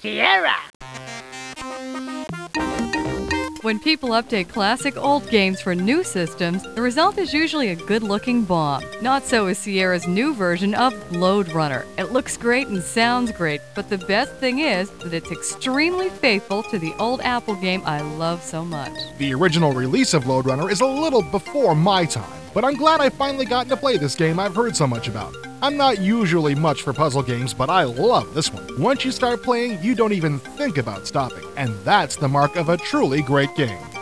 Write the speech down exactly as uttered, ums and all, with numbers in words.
Sierra! When people update classic old games for new systems, the result is usually a good-looking bomb. Not so with Sierra's new version of Lode Runner. It looks great and sounds great, but the best thing is that it's extremely faithful to the old Apple game I love so much. The original release of Lode Runner is a little before my time, but I'm glad I finally gotten to play this game I've heard so much about. I'm not usually much for puzzle games, but I love this one. Once you start playing, you don't even think about stopping, and that's the mark of a truly great game.